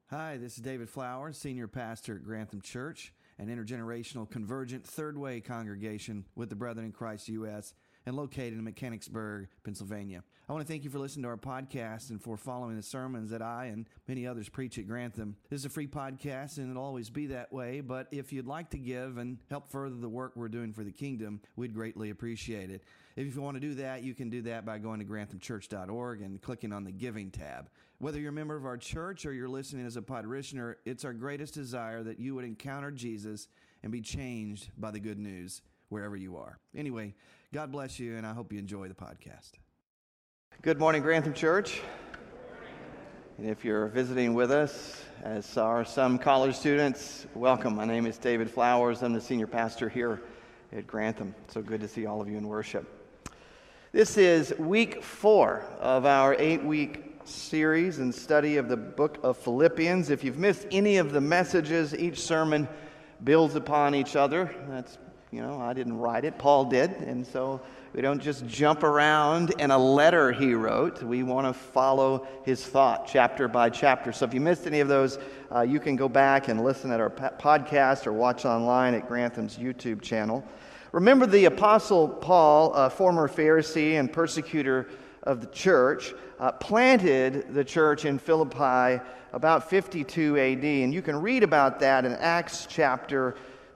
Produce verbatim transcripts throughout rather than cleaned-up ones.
Hi, this is David Flowers, Senior Pastor at Grantham Church, an intergenerational convergent third way congregation with the Brethren in Christ U S and located in Mechanicsburg, Pennsylvania. I want to thank you for listening to our podcast and for following the sermons that I and many others preach at Grantham. This is a free podcast and it'll always be that way, but if you'd like to give and help further the work we're doing for the kingdom, we'd greatly appreciate it. If you want to do that, you can do that by going to grantham church dot org and clicking on the Giving tab. Whether you're a member of our church or you're listening as a parishioner, it's our greatest desire that you would encounter Jesus and be changed by the good news wherever you are. Anyway, God bless you, and I hope you enjoy the podcast. Good morning, Grantham Church. And if you're visiting with us, as are some college students, welcome. My name is David Flowers. I'm the senior pastor here at Grantham. So good to see all of you in worship. This is week four of our eight-week series and study of the book of Philippians. If you've missed any of the messages, each sermon builds upon each other. That's, you know, I didn't write it, Paul did, and so we don't just jump around in a letter he wrote. We want to follow his thought chapter by chapter. So if you missed any of those, uh, you can go back and listen at our podcast or watch online at Grantham's YouTube channel. Remember the Apostle Paul, a former Pharisee and persecutor of the church, uh, planted the church in Philippi about fifty-two A D, and you can read about that in Acts chapter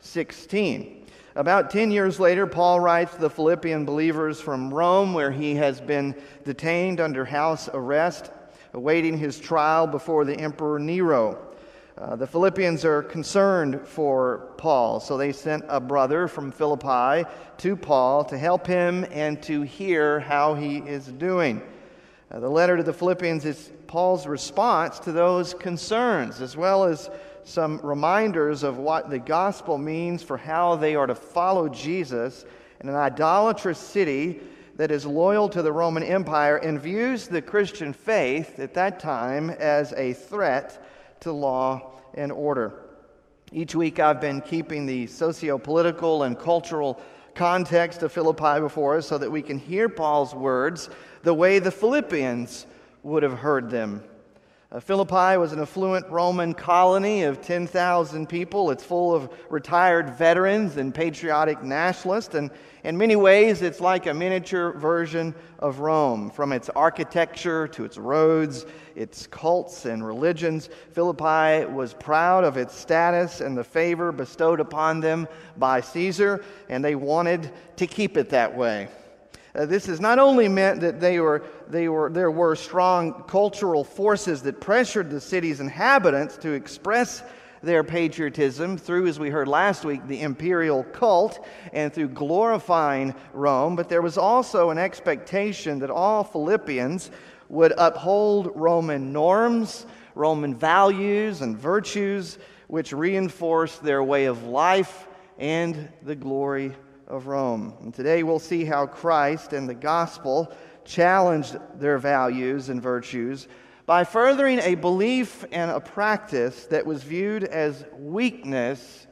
sixteen. About ten years later, Paul writes to the Philippian believers from Rome, where he has been detained under house arrest, awaiting his trial before the Emperor Nero. Uh, the Philippians are concerned for Paul, so they sent a brother from Philippi to Paul to help him and to hear how he is doing. Uh, the letter to the Philippians is Paul's response to those concerns, as well as some reminders of what the gospel means for how they are to follow Jesus in an idolatrous city that is loyal to the Roman Empire and views the Christian faith at that time as a threat to law and order. Each week I've been keeping the socio-political and cultural context of Philippi before us so that we can hear Paul's words the way the Philippians would have heard them. Uh, Philippi was an affluent Roman colony of ten thousand people. It's full of retired veterans and patriotic nationalists, and in many ways it's like a miniature version of Rome. From its architecture to its roads, its cults and religions, Philippi was proud of its status and the favor bestowed upon them by Caesar, and they wanted to keep it that way. Uh, this has not only meant that they were, they were, there were strong cultural forces that pressured the city's inhabitants to express their patriotism through, as we heard last week, the imperial cult and through glorifying Rome, but there was also an expectation that all Philippians would uphold Roman norms, Roman values and virtues, which reinforced their way of life and the glory of Rome. And today we'll see how Christ and the gospel challenged their values and virtues by furthering a belief and a practice that was viewed as weakness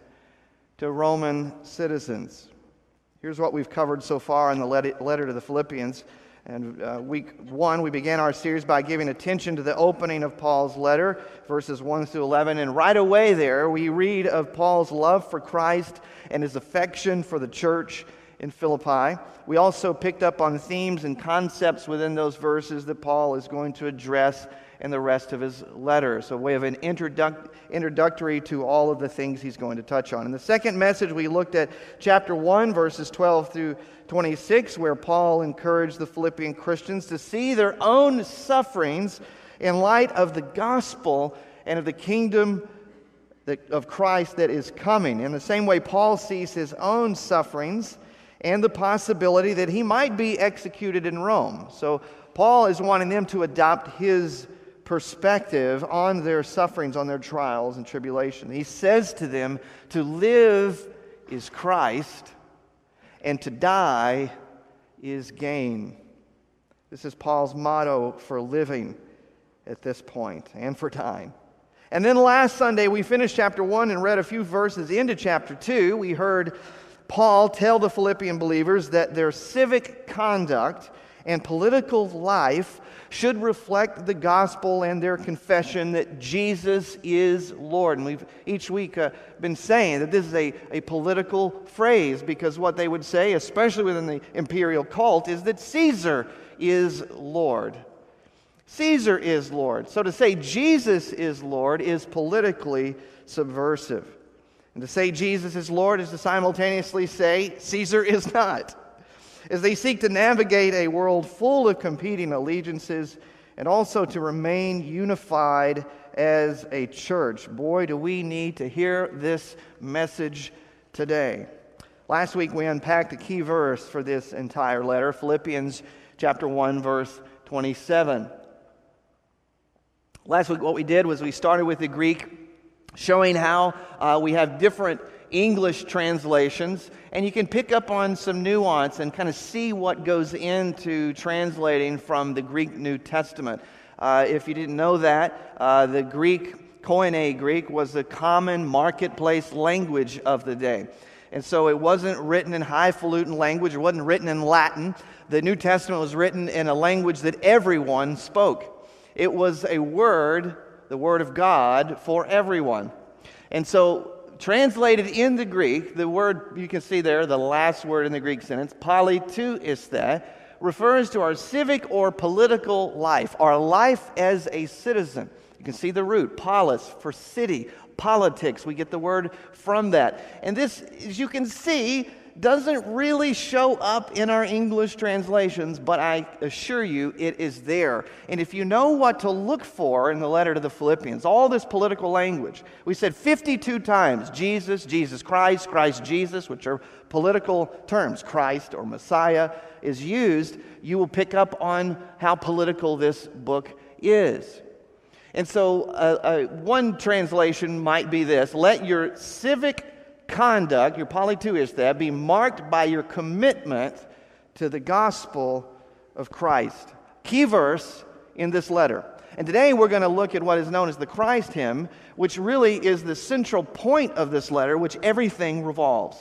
to Roman citizens. Here's what we've covered so far in the letter to the Philippians. And uh, week one, we began our series by giving attention to the opening of Paul's letter, verses one through eleven. And right away there, we read of Paul's love for Christ and his affection for the church in Philippi. We also picked up on themes and concepts within those verses that Paul is going to address in the rest of his letter. So a way of an introduc- introductory to all of the things he's going to touch on. In the second message, we looked at chapter one, verses twelve through twenty-six, where Paul encouraged the Philippian Christians to see their own sufferings in light of the gospel and of the kingdom of Christ that is coming. In the same way, Paul sees his own sufferings and the possibility that he might be executed in Rome. So Paul is wanting them to adopt his perspective on their sufferings, on their trials and tribulation. He says to them, to live is Christ, and to die is gain. This is Paul's motto for living at this point and for dying. And then last Sunday, we finished chapter one and read a few verses into chapter two. We heard Paul tell the Philippian believers that their civic conduct and political life should reflect the gospel and their confession that Jesus is Lord. And we've each week uh, been saying that this is a, a political phrase, because what they would say, especially within the imperial cult, is that Caesar is Lord. Caesar is Lord. So to say Jesus is Lord is politically subversive. And to say Jesus is Lord is to simultaneously say Caesar is not. As they seek to navigate a world full of competing allegiances and also to remain unified as a church. Boy, do we need to hear this message today. Last week we unpacked a key verse for this entire letter, Philippians chapter one, verse twenty-seven. Last week what we did was we started with the Greek, showing how uh, we have different English translations, and you can pick up on some nuance and kind of see what goes into translating from the Greek New Testament. Uh, if you didn't know that, uh, the Greek, Koine Greek, was the common marketplace language of the day. And so it wasn't written in highfalutin language, it wasn't written in Latin. The New Testament was written in a language that everyone spoke. It was a word, the Word of God, for everyone. And so translated in the Greek, the word you can see there, the last word in the Greek sentence, politeuiste, refers to our civic or political life, our life as a citizen. You can see the root, polis, for city, politics. We get the word from that. And this, as you can see, doesn't really show up in our English translations, but I assure you it is there. And if you know what to look for in the letter to the Philippians, all this political language, we said fifty-two times, Jesus, Jesus Christ, Christ Jesus, which are political terms, Christ or Messiah is used, you will pick up on how political this book is. And so uh, uh, one translation might be this: let your civic conduct, your politeuiste, be marked by your commitment to the gospel of Christ. Key verse in this letter. And today we're going to look at what is known as the Christ hymn, which really is the central point of this letter, which everything revolves.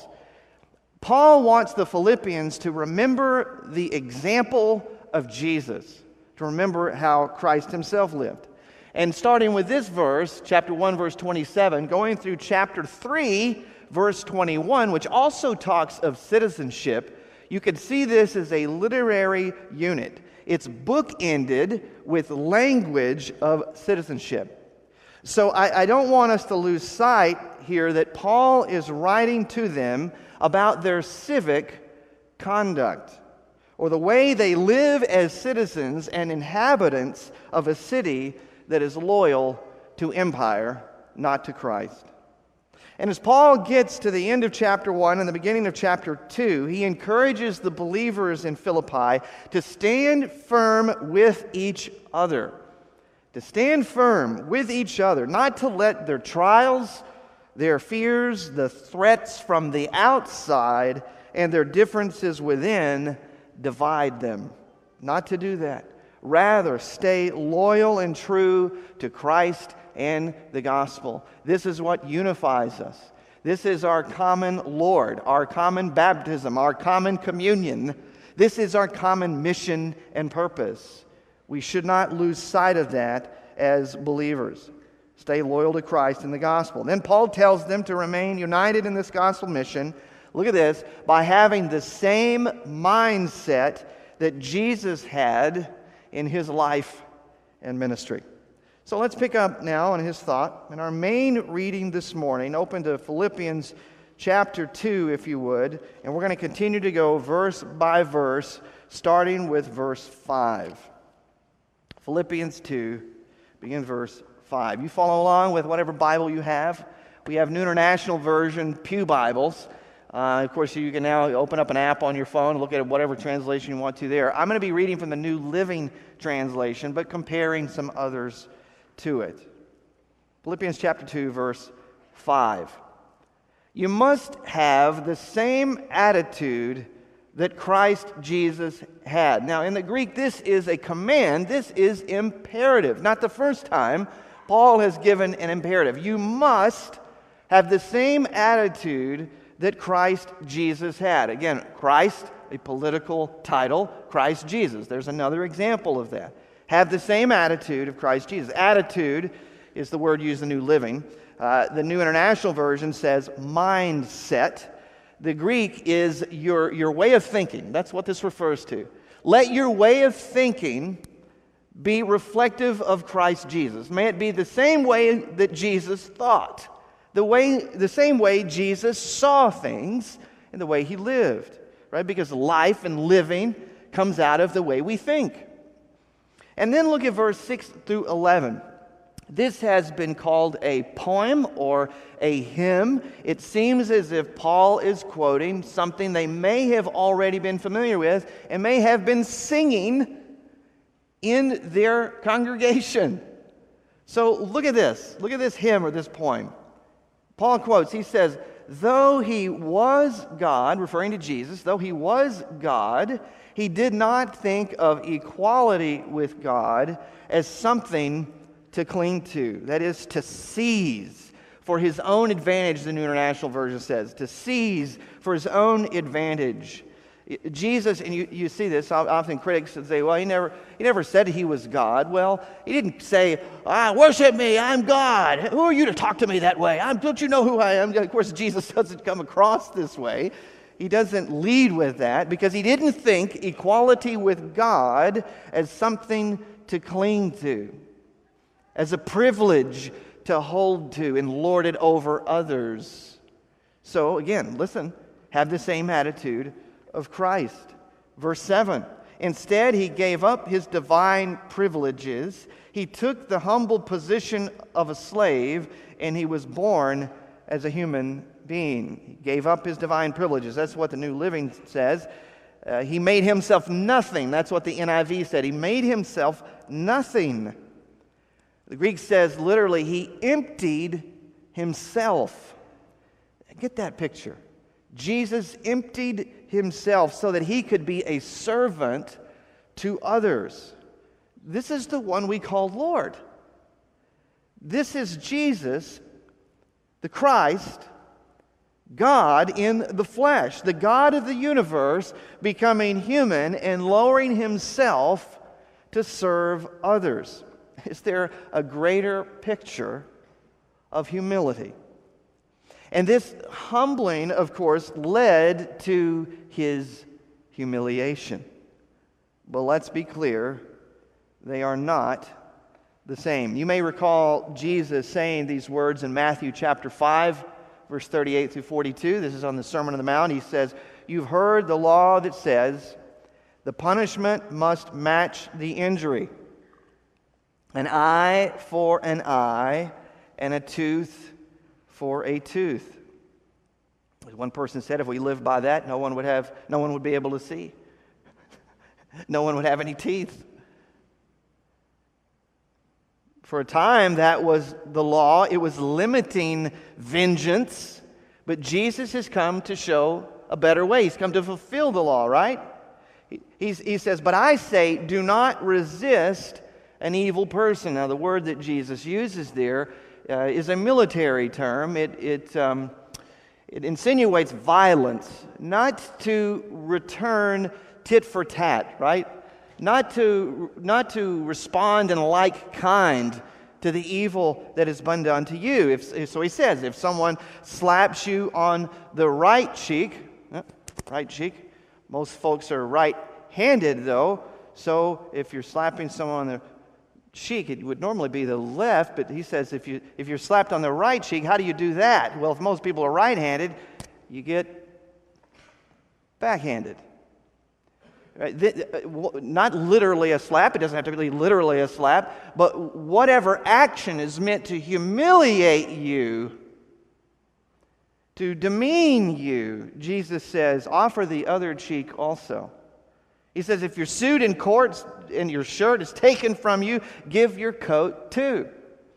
Paul wants the Philippians to remember the example of Jesus, to remember how Christ himself lived. And starting with this verse, chapter one, verse twenty-seven, going through chapter three, verse twenty-one, which also talks of citizenship, you can see this as a literary unit. It's bookended with language of citizenship. So I, I don't want us to lose sight here that Paul is writing to them about their civic conduct, or the way they live as citizens and inhabitants of a city that is loyal to empire, not to Christ. And as Paul gets to the end of chapter one and the beginning of chapter two, he encourages the believers in Philippi to stand firm with each other. To stand firm with each other, not to let their trials, their fears, the threats from the outside, and their differences within divide them. Not to do that. Rather, stay loyal and true to Christ and the gospel. This is what unifies us. This is our common Lord, our common baptism, our common communion. This is our common mission and purpose. We should not lose sight of that as believers. Stay loyal to Christ and the gospel. Then Paul tells them to remain united in this gospel mission. Look at this, by having the same mindset that Jesus had in his life and ministry. So let's pick up now on his thought. In our main reading this morning, open to Philippians chapter two, if you would, and we're going to continue to go verse by verse, starting with verse five. Philippians two, begin verse five. You follow along with whatever Bible you have. We have New International Version Pew Bibles. Uh, of course, you can now open up an app on your phone and look at whatever translation you want to there. I'm going to be reading from the New Living Translation, but comparing some others to it. Philippians chapter two, verse five. You must have the same attitude that Christ Jesus had. Now, in the Greek, this is a command. This is imperative. Not the first time Paul has given an imperative. You must have the same attitude that Christ Jesus had. Again, Christ a political title, Christ Jesus. There's another example of that. Have the same attitude of Christ Jesus. Attitude is the word used in the New Living. Uh, the New International Version says mindset. The Greek is your, your way of thinking. That's what this refers to. Let your way of thinking be reflective of Christ Jesus. May it be the same way that Jesus thought, the way, the same way Jesus saw things, and the way he lived, right? Because life and living comes out of the way we think. And then look at verse six through eleven. This has been called a poem or a hymn. It seems as if Paul is quoting something they may have already been familiar with and may have been singing in their congregation. So look at this. Look at this hymn or this poem. Paul quotes, he says, though he was God, referring to Jesus, though he was God, he did not think of equality with God as something to cling to, that is, to seize for his own advantage, the New International Version says, to seize for his own advantage. Jesus, and you, you see this, often critics would say, well, he never, he never said he was God. Well, he didn't say, ah, worship me, I'm God. Who are you to talk to me that way? I'm, don't you know who I am? Of course, Jesus doesn't come across this way. He doesn't lead with that because he didn't think equality with God as something to cling to, as a privilege to hold to and lord it over others. So again, listen, have the same attitude of Christ. Verse seven, instead he gave up his divine privileges. He took the humble position of a slave, and he was born as a human being. He gave up his divine privileges. That's what the New Living says. Uh, he made himself nothing. That's what the N I V said. He made himself nothing. The Greek says literally, he emptied himself. Get that picture. Jesus emptied himself so that he could be a servant to others. This is the one we call Lord. This is Jesus, the Christ, God in the flesh, the God of the universe becoming human and lowering himself to serve others. Is there a greater picture of humility? And this humbling, of course, led to his humiliation. But let's be clear, they are not the same. You may recall Jesus saying these words in Matthew chapter five, verse thirty-eight through forty-two. This is on the Sermon on the Mount. He says, you've heard the law that says the punishment must match the injury. An eye for an eye, and a tooth for a tooth. As one person said, if we lived by that, no one would have, no one would be able to see. No one would have any teeth. For a time, that was the law. It was limiting vengeance. But Jesus has come to show a better way. He's come to fulfill the law, right? He, he's, he says, but I say, do not resist an evil person. Now, the word that Jesus uses there uh, is a military term. It, it, um, it insinuates violence, not to return tit for tat, right? Not to, not to respond in like kind to the evil that has been done to you. If, so he says, if someone slaps you on the right cheek, right cheek, most folks are right-handed though, so if you're slapping someone on the cheek, it would normally be the left, but he says if, you, if you're slapped on the right cheek, how do you do that? Well, if most people are right-handed, you get backhanded. Right? Not literally a slap. It doesn't have to be literally a slap. But whatever action is meant to humiliate you, to demean you, Jesus says, offer the other cheek also. He says, if you're sued in court and your shirt is taken from you, give your coat too.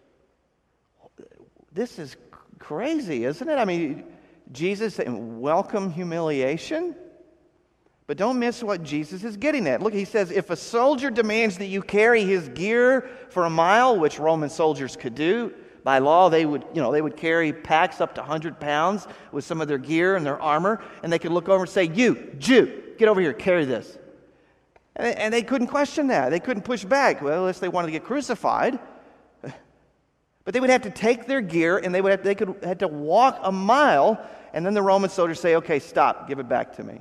This is crazy, isn't it? I mean, Jesus saying, welcome humiliation? But don't miss what Jesus is getting at. Look, he says, if a soldier demands that you carry his gear for a mile, which Roman soldiers could do, by law they would, you know, they would carry packs up to one hundred pounds with some of their gear and their armor, and they could look over and say, you, Jew, get over here, carry this. And they, and they couldn't question that. They couldn't push back. Well, unless they wanted to get crucified. But they would have to take their gear, and they would have, they could had to walk a mile, and then the Roman soldiers say, okay, stop, give it back to me.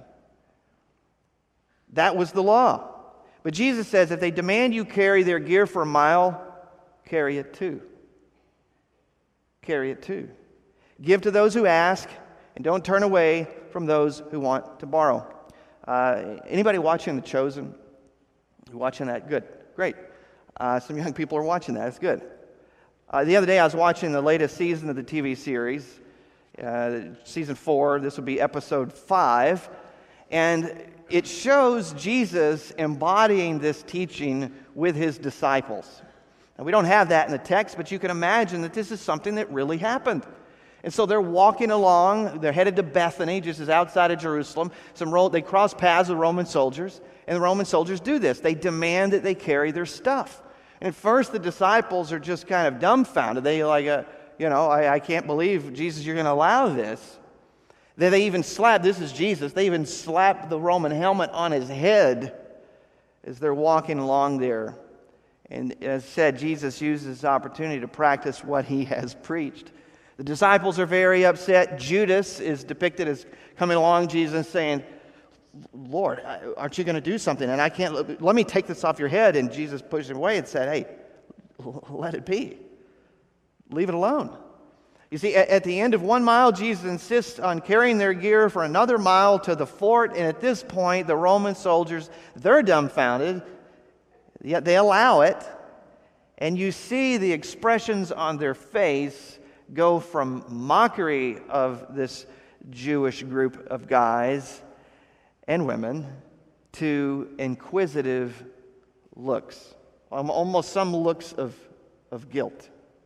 That was the law. But Jesus says if they demand you carry their gear for a mile, carry it too. Carry it too. Give to those who ask, and don't turn away from those who want to borrow. Uh, anybody watching The Chosen? You watching that? Good. Great. Uh, some young people are watching that. It's good. Uh, the other day I was watching the latest season of the T V series, uh, season four. This would be episode five. And it shows Jesus embodying this teaching with his disciples. Now, we don't have that in the text, but you can imagine that this is something that really happened. And so they're walking along. They're headed to Bethany, just as outside of Jerusalem. Some ro- They cross paths with Roman soldiers, and the Roman soldiers do this. They demand that they carry their stuff. And at first, the disciples are just kind of dumbfounded. They like, uh, you know, I, I can't believe, Jesus, you're going to allow this. Then they even slap, this is Jesus, they even slap the Roman helmet on his head as they're walking along there. And as said, Jesus uses this opportunity to practice what he has preached. The disciples are very upset. Judas is depicted as coming along Jesus saying, Lord, aren't you going to do something? And I can't, let me take this off your head. And Jesus pushed him away and said, hey, let it be. Leave it alone. You see, at the end of one mile, Jesus insists on carrying their gear for another mile to the fort. And at this point, the Roman soldiers, they're dumbfounded. Yet they allow it. And you see the expressions on their face go from mockery of this Jewish group of guys and women to inquisitive looks, almost some looks of, of guilt,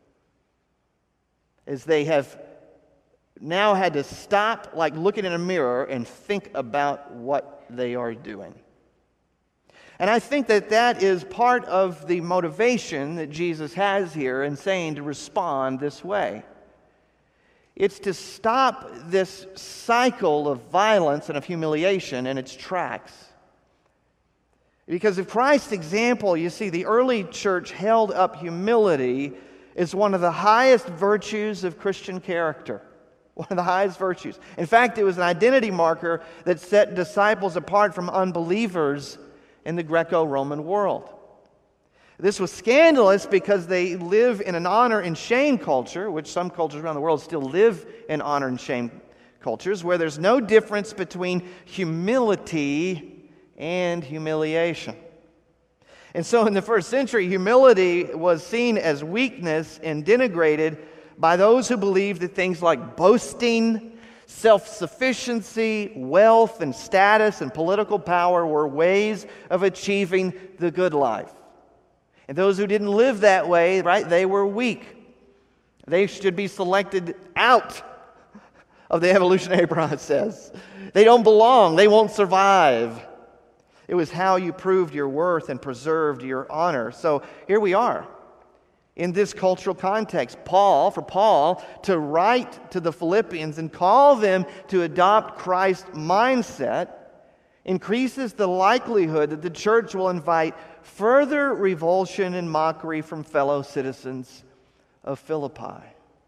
as they have now had to stop, like looking in a mirror, and think about what they are doing. And I think that that is part of the motivation that Jesus has here in saying to respond this way. It's to stop this cycle of violence and of humiliation in its tracks. Because of Christ's example, you see, the early church held up humility as one of the highest virtues of Christian character. One of the highest virtues. In fact, it was an identity marker that set disciples apart from unbelievers in the Greco-Roman world. This was scandalous because they live in an honor and shame culture, which some cultures around the world still live in honor and shame cultures, where there's no difference between humility and humiliation. And so in the first century, humility was seen as weakness and denigrated by those who believed that things like boasting, self-sufficiency, wealth and status and political power were ways of achieving the good life. And those who didn't live that way, right, they were weak. They should be selected out of the evolutionary process. They don't belong. They won't survive. It was how you proved your worth and preserved your honor. So here we are. In this cultural context, Paul, for Paul to write to the Philippians and call them to adopt Christ's mindset increases the likelihood that the church will invite further revulsion and mockery from fellow citizens of Philippi.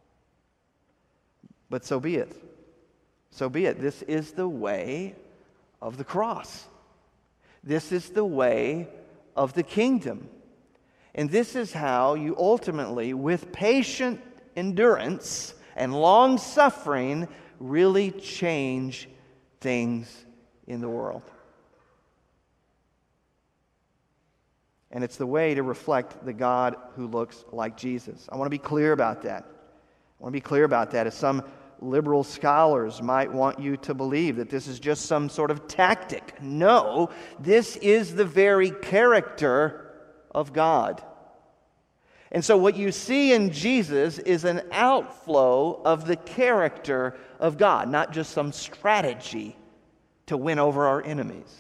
But so be it. So be it. This is the way of the cross. This is the way of the kingdom. And this is how you ultimately, with patient endurance and long suffering, really change things in the world. And it's the way to reflect the God who looks like Jesus. I want to be clear about that. I want to be clear about that. As some liberal scholars might want you to believe that this is just some sort of tactic. No, this is the very character of God. And so what you see in Jesus is an outflow of the character of God, not just some strategy to win over our enemies.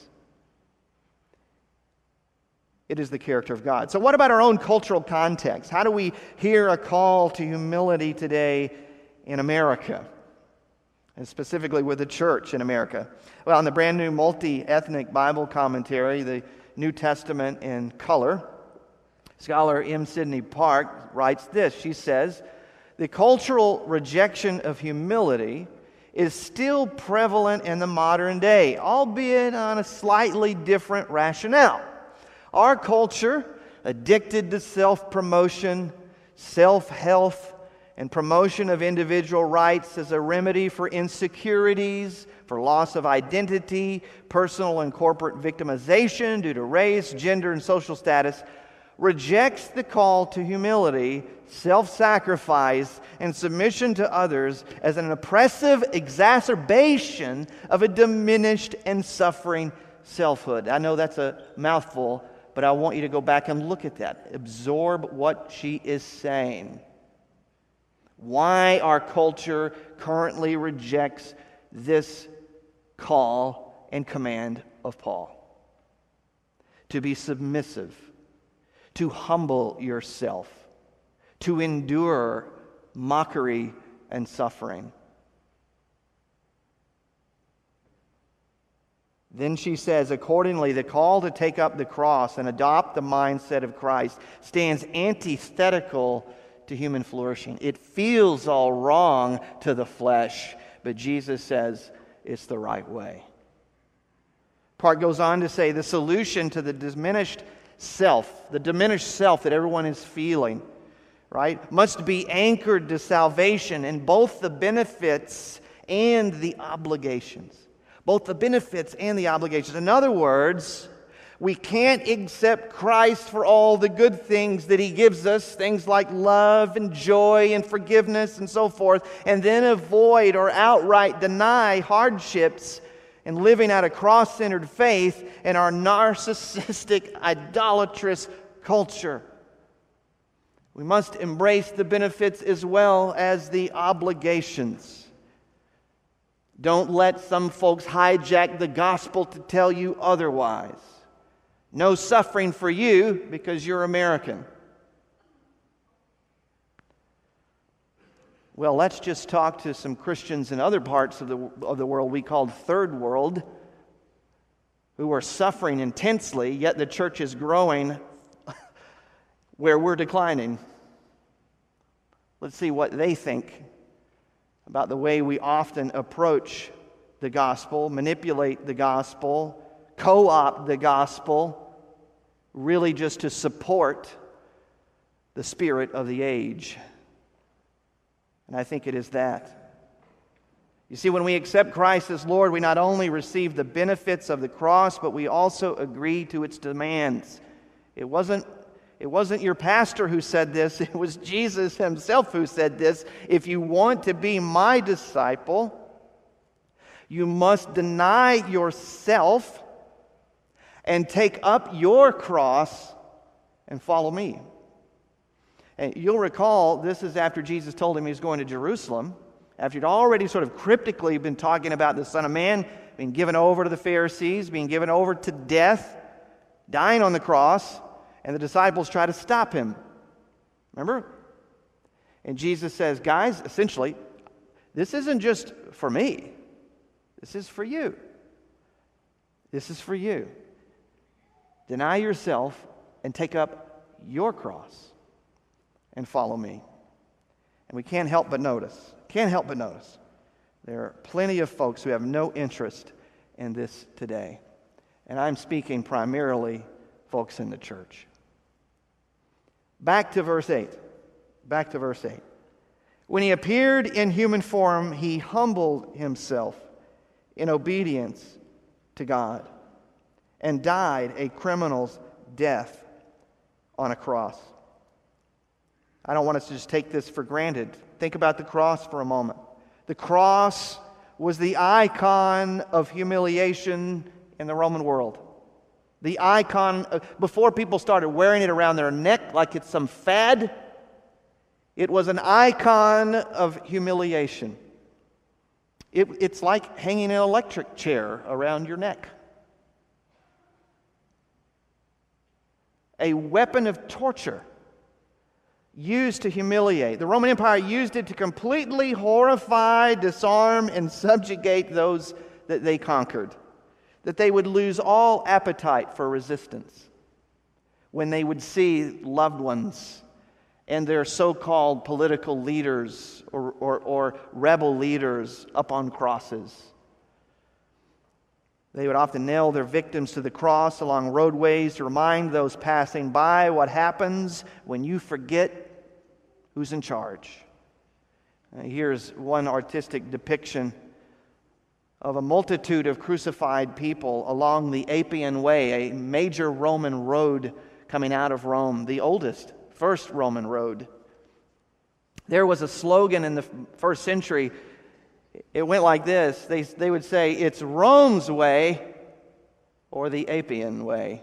It is the character of God. So what about our own cultural context? How do we hear a call to humility today in America? and specifically with the church in America. Well, in the brand new multi-ethnic Bible commentary, the New Testament in Color, scholar M. Sidney Park writes this. She says, "The cultural rejection of humility is still prevalent in the modern day, albeit on a slightly different rationale. Our culture, addicted to self-promotion, self-health, and promotion of individual rights as a remedy for insecurities, for loss of identity, personal and corporate victimization due to race, gender, and social status, rejects the call to humility, self-sacrifice, and submission to others as an oppressive exacerbation of a diminished and suffering selfhood." I know that's a mouthful, but I want you to go back and look at that. Absorb what she is saying. Why our culture currently rejects this call and command of Paul. To be submissive, to humble yourself, to endure mockery and suffering. Then she says, accordingly, the call to take up the cross and adopt the mindset of Christ stands antithetical to human flourishing. It feels all wrong to the flesh, but Jesus says it's the right way. Park goes on to say the solution to the diminished self, the diminished self that everyone is feeling, right, must be anchored to salvation in both the benefits and the obligations. Both the benefits and the obligations. In other words, we can't accept Christ for all the good things that He gives us, things like love and joy and forgiveness and so forth, and then avoid or outright deny hardships and living out a cross-centered faith in our narcissistic, idolatrous culture. We must embrace the benefits as well as the obligations. Don't let some folks hijack the gospel to tell you otherwise. No suffering for you because you're American. Well, let's just talk to some Christians in other parts of the, of the world we call third world, who are suffering intensely, yet the church is growing where we're declining. Let's see what they think about the way we often approach the gospel, manipulate the gospel, co-opt the gospel, really just to support the spirit of the age. And I think it is that. You see, when we accept Christ as Lord, we not only receive the benefits of the cross, but we also agree to its demands. It wasn't, it wasn't your pastor who said this, it was Jesus Himself who said this. If you want to be my disciple, you must deny yourself and take up your cross and follow me. And you'll recall, this is after Jesus told him he was going to Jerusalem, after he'd already sort of cryptically been talking about the Son of Man being given over to the Pharisees, being given over to death, dying on the cross, and the disciples try to stop him. Remember? And Jesus says, guys, essentially, this isn't just for me. This is for you. This is for you. Deny yourself and take up your cross and follow me. And we can't help but notice, can't help but notice, there are plenty of folks who have no interest in this today. And I'm speaking primarily folks in the church. Back to verse eight. Back to verse eight. When he appeared in human form, he humbled himself in obedience to God and died a criminal's death on a cross. I don't want us to just take this for granted. Think about the cross for a moment. The cross was the icon of humiliation in the Roman world. The icon, of, before people started wearing it around their neck like it's some fad, it was an icon of humiliation. It, it's like hanging an electric chair around your neck. A weapon of torture used to humiliate. The Roman Empire used it to completely horrify, disarm, and subjugate those that they conquered. That they would lose all appetite for resistance when they would see loved ones and their so-called political leaders or, or, or rebel leaders up on crosses. They would often nail their victims to the cross along roadways to remind those passing by what happens when you forget who's in charge. Uh, here's one artistic depiction of a multitude of crucified people along the Appian Way, a major Roman road coming out of Rome, the oldest, first Roman road. There was a slogan in the first century. It went like this. They, they would say, it's Rome's way or the Appian way.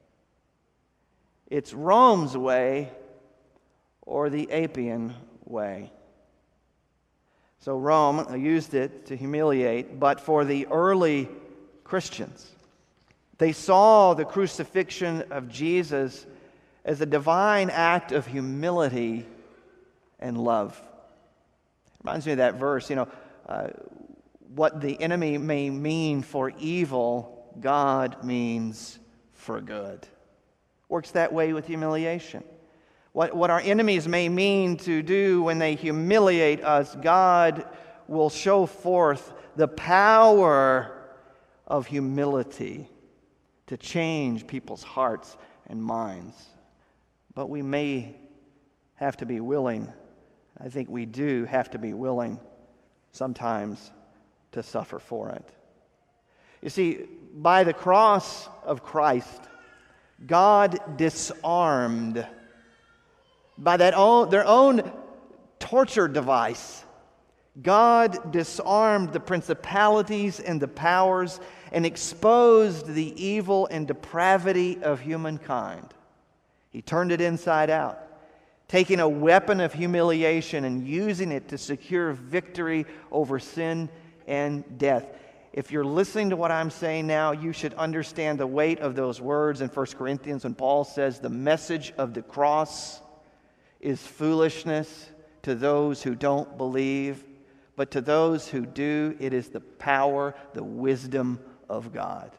It's Rome's way or the Appian way. So Rome used it to humiliate, but for the early Christians, they saw the crucifixion of Jesus as a divine act of humility and love. Reminds me of that verse, you know, uh, what the enemy may mean for evil, God means for good. Works that way with humiliation. What, what our enemies may mean to do when they humiliate us, God will show forth the power of humility to change people's hearts and minds. But we may have to be willing, I think we do have to be willing sometimes to suffer for it. You see, by the cross of Christ, God disarmed, by that own, their own torture device, God disarmed the principalities and the powers and exposed the evil and depravity of humankind. He turned it inside out, taking a weapon of humiliation and using it to secure victory over sin and death. If you're listening to what I'm saying now, you should understand the weight of those words in First Corinthians when Paul says the message of the cross is foolishness to those who don't believe, but to those who do, it is the power, the wisdom of God.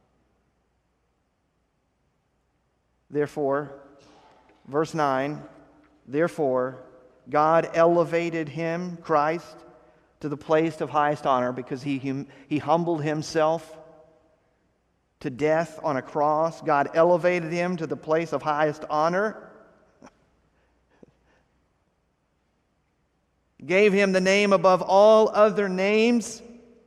Therefore, verse nine, therefore, God elevated him, Christ, to the place of highest honor because he, hum, he humbled himself to death on a cross. God elevated him to the place of highest honor, gave him the name above all other names,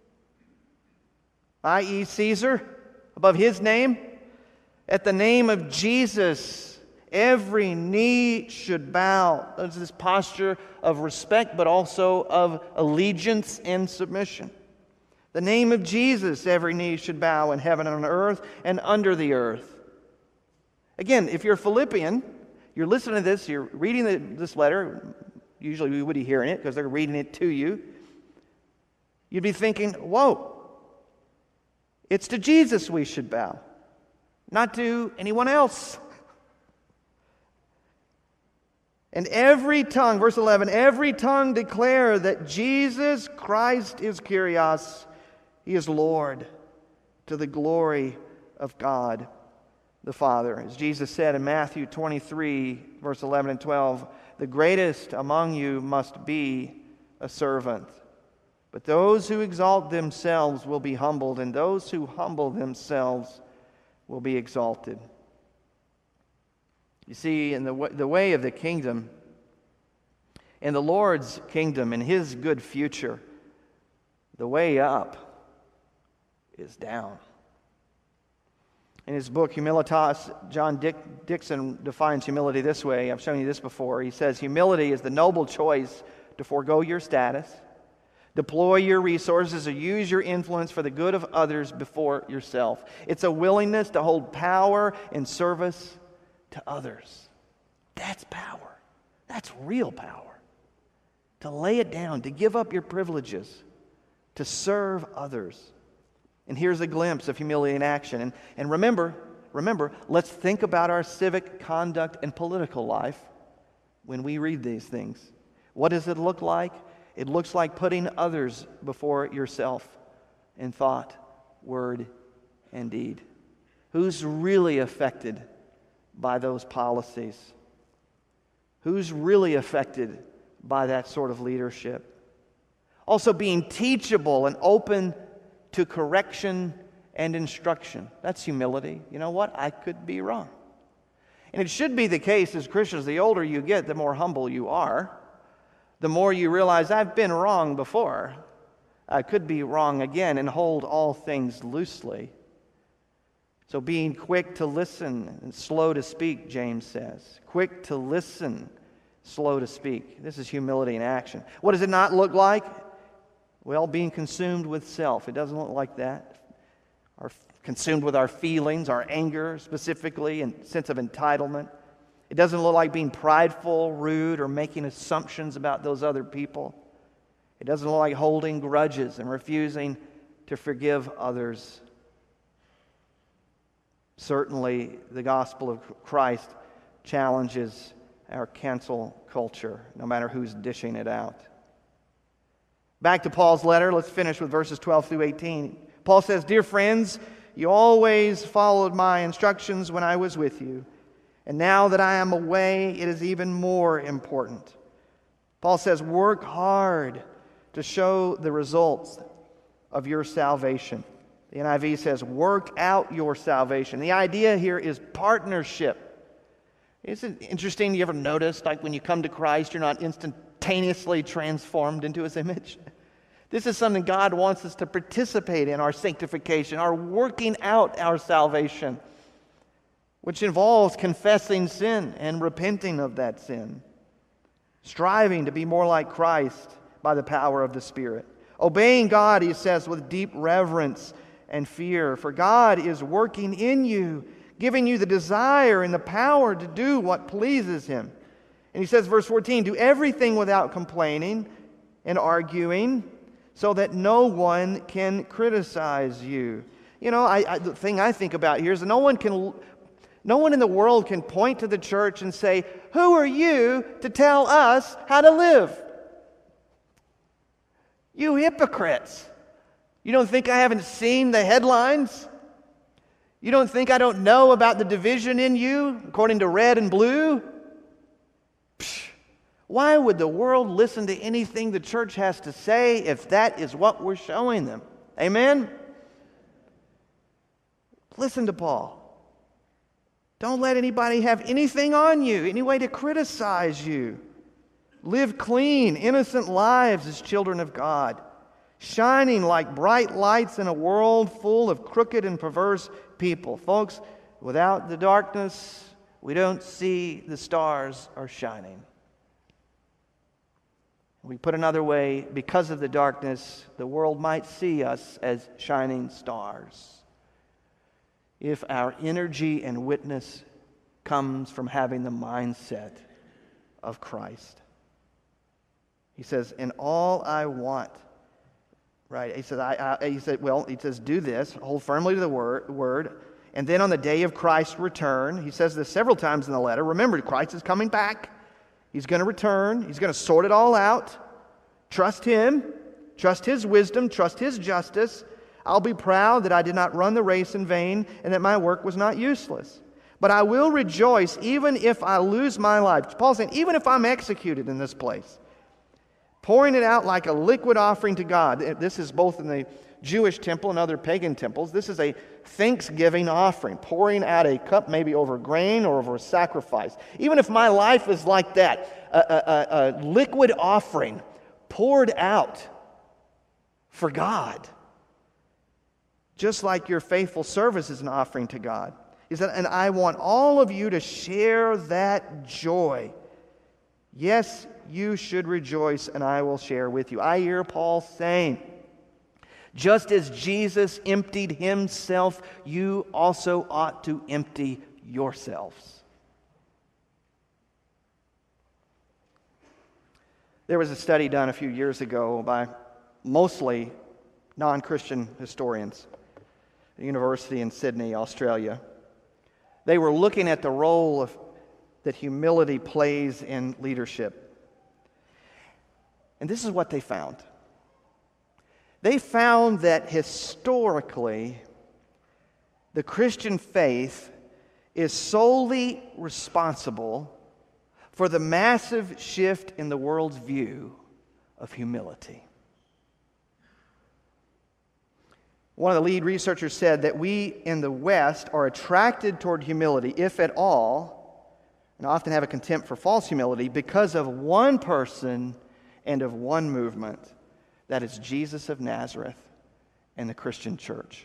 that is. Caesar, above his name. At the name of Jesus, every knee should bow. There's this posture of respect, but also of allegiance and submission. The name of Jesus, every knee should bow in heaven and on earth and under the earth. Again, if you're a Philippian, you're listening to this, you're reading the, this letter, usually we would be hearing it because they're reading it to you, you'd be thinking, whoa, it's to Jesus we should bow, not to anyone else. And every tongue, verse eleven, every tongue declare that Jesus Christ is Kyrios, He is Lord, to the glory of God the Father. As Jesus said in Matthew twenty-three, verse eleven and twelve, the greatest among you must be a servant. But those who exalt themselves will be humbled, and those who humble themselves will be exalted. You see, in the way, the way of the kingdom, in the Lord's kingdom, in His good future, the way up is down. In his book, Humilitas, John Dick, Dixon defines humility this way. I've shown you this before. He says, humility is the noble choice to forego your status, deploy your resources, or use your influence for the good of others before yourself. It's a willingness to hold power in service to others. That's power. That's real power. To lay it down, to give up your privileges, to serve others. And here's a glimpse of humility in action. And, and remember, remember, let's think about our civic conduct and political life, when we read these things. What does it look like? It looks like putting others before yourself in thought, word, and deed. Who's really affected by those policies? Who's really affected by that sort of leadership? Also being teachable and open to correction and instruction. That's humility. You know what? I could be wrong. And it should be the case as Christians, the older you get, the more humble you are. The more you realize, I've been wrong before. I could be wrong again, and hold all things loosely. So being quick to listen and slow to speak, James says. Quick to listen, slow to speak. This is humility in action. What does it not look like? Well, being consumed with self. It doesn't look like that. Or consumed with our feelings, our anger specifically, and sense of entitlement. It doesn't look like being prideful, rude, or making assumptions about those other people. It doesn't look like holding grudges and refusing to forgive others. Certainly, the gospel of Christ challenges our cancel culture, no matter who's dishing it out. Back to Paul's letter, let's finish with verses twelve through eighteen. Paul says, "Dear friends, you always followed my instructions when I was with you. And now that I am away, it is even more important." Paul says, work hard to show the results of your salvation. The N I V says, work out your salvation. The idea here is partnership. Isn't it interesting? You ever notice, like when you come to Christ, you're not instantaneously transformed into His image? This is something God wants us to participate in, our sanctification, our working out our salvation, which involves confessing sin and repenting of that sin, striving to be more like Christ by the power of the Spirit, obeying God, he says, with deep reverence and fear, for God is working in you, giving you the desire and the power to do what pleases Him. And he says, verse fourteen, do everything without complaining and arguing, so that no one can criticize you. You know, I, I, the thing I think about here is that no one can, no one in the world can point to the church and say, who are you to tell us how to live? You hypocrites. You don't think I haven't seen the headlines? You don't think I don't know about the division in you, according to red and blue? Psh. Why would the world listen to anything the church has to say if that is what we're showing them? Amen? Listen to Paul. Don't let anybody have anything on you, any way to criticize you. Live clean, innocent lives as children of God, shining like bright lights in a world full of crooked and perverse people. Folks, without the darkness, we don't see the stars are shining. We put another way, because of the darkness, the world might see us as shining stars. If our energy and witness comes from having the mindset of Christ. He says, in all I want, right? He says, I, I, he said, well, he says, do this, hold firmly to the word, word, and then on the day of Christ's return, he says this several times in the letter, remember, Christ is coming back. He's going to return. He's going to sort it all out. Trust Him. Trust His wisdom. Trust His justice. I'll be proud that I did not run the race in vain and that my work was not useless. But I will rejoice even if I lose my life. Paul's saying, even if I'm executed in this place, pouring it out like a liquid offering to God. This is both in the Jewish temple and other pagan temples. This is a thanksgiving offering, pouring out a cup maybe over grain or over a sacrifice. Even if my life is like that, a, a, a liquid offering poured out for God. Just like your faithful service is an offering to God. He said, and I want all of you to share that joy. Yes, you should rejoice, and I will share with you. I hear Paul saying, just as Jesus emptied Himself, you also ought to empty yourselves. There was a study done a few years ago by mostly non-Christian historians at a university in Sydney, Australia. They were looking at the role of, that humility plays in leadership. And this is what they found. They found that historically, the Christian faith is solely responsible for the massive shift in the world's view of humility. One of the lead researchers said that we in the West are attracted toward humility, if at all, and often have a contempt for false humility, because of one person and of one movement. That is Jesus of Nazareth and the Christian church.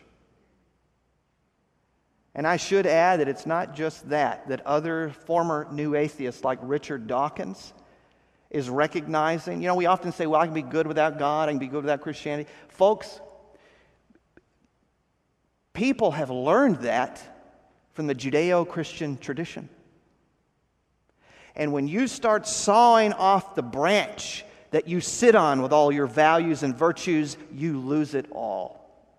And I should add that it's not just that, that other former new atheists like Richard Dawkins is recognizing. You know, we often say, well, I can be good without God, I can be good without Christianity. Folks, people have learned that from the Judeo-Christian tradition. And when you start sawing off the branch that you sit on with all your values and virtues, you lose it all.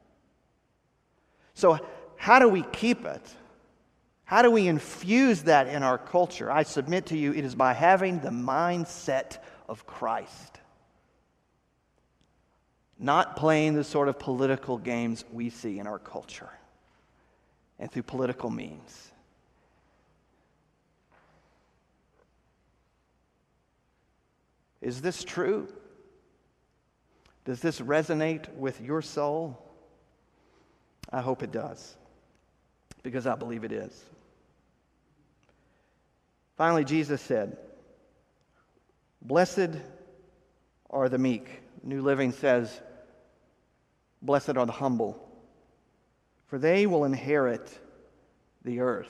So how do we keep it? How do we infuse that in our culture? I submit to you, it is by having the mindset of Christ. Not playing the sort of political games we see in our culture and through political means. Is this true? Does this resonate with your soul? I hope it does, because I believe it is. Finally, Jesus said, "Blessed are the meek." New Living says, "Blessed are the humble, for they will inherit the earth."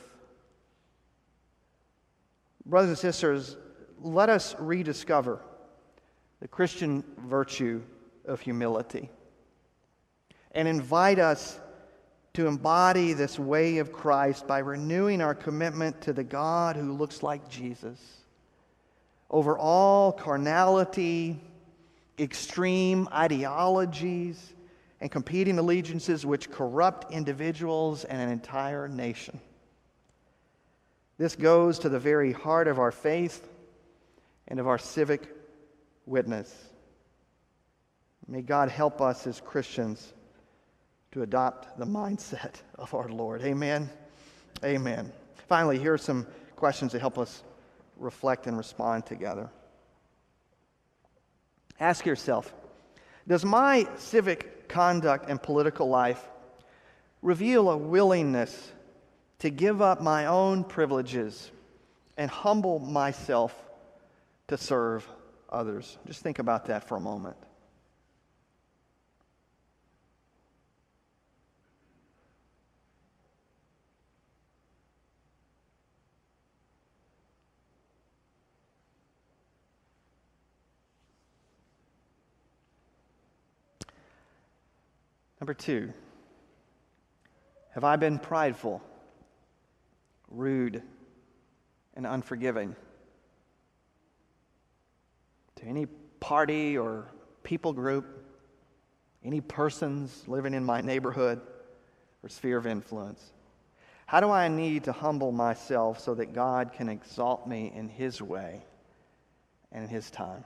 Brothers and sisters, let us rediscover the Christian virtue of humility and invite us to embody this way of Christ by renewing our commitment to the God who looks like Jesus over all carnality, extreme ideologies, and competing allegiances which corrupt individuals and an entire nation. This goes to the very heart of our faith and of our civic witness. May God help us as Christians to adopt the mindset of our Lord. Amen. Amen. Finally, here are some questions to help us reflect and respond together. Ask yourself, does my civic conduct and political life reveal a willingness to give up my own privileges and humble myself to serve others? Just think about that for a moment. Number two, have I been prideful, rude, and unforgiving to any party or people group, any persons living in my neighborhood or sphere of influence? How do I need to humble myself so that God can exalt me in His way and in His time?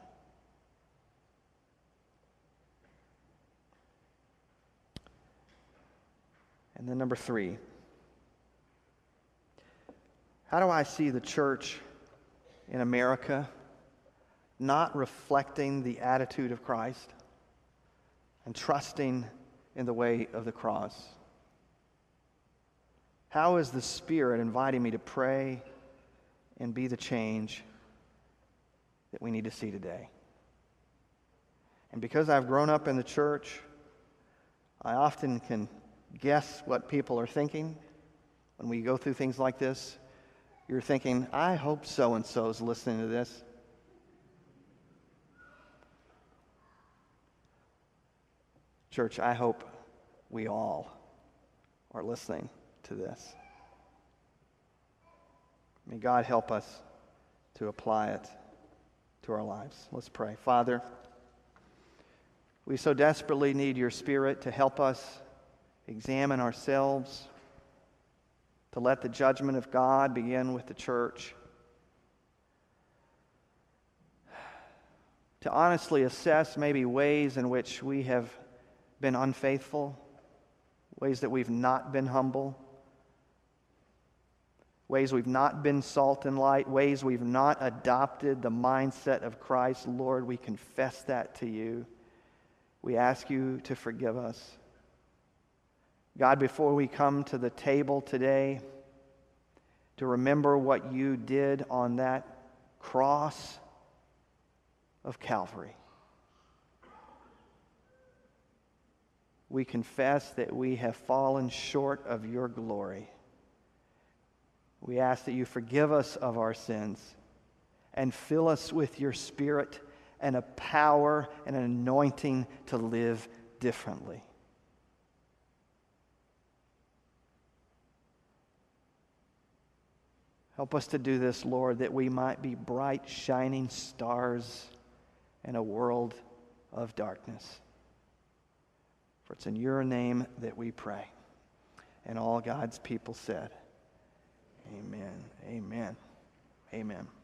And then number three, how do I see the church in America not reflecting the attitude of Christ and trusting in the way of the cross? How is the Spirit inviting me to pray and be the change that we need to see today? And because I've grown up in the church, I often can guess what people are thinking when we go through things like this. You're thinking, I hope so-and-so is listening to this. Church, I hope we all are listening to this. May God help us to apply it to our lives. Let's pray. Father, we so desperately need your Spirit to help us examine ourselves, to let the judgment of God begin with the church, to honestly assess maybe ways in which we have been unfaithful, ways that we've not been humble, ways we've not been salt and light, ways we've not adopted the mindset of Christ. Lord, we confess that to you. We ask you to forgive us. God, before we come to the table today to remember what you did on that cross of Calvary, we confess that we have fallen short of your glory. We ask that you forgive us of our sins and fill us with your Spirit and a power and an anointing to live differently. Help us to do this, Lord, that we might be bright, shining stars in a world of darkness. For it's in your name that we pray. And all God's people said, amen, amen, amen.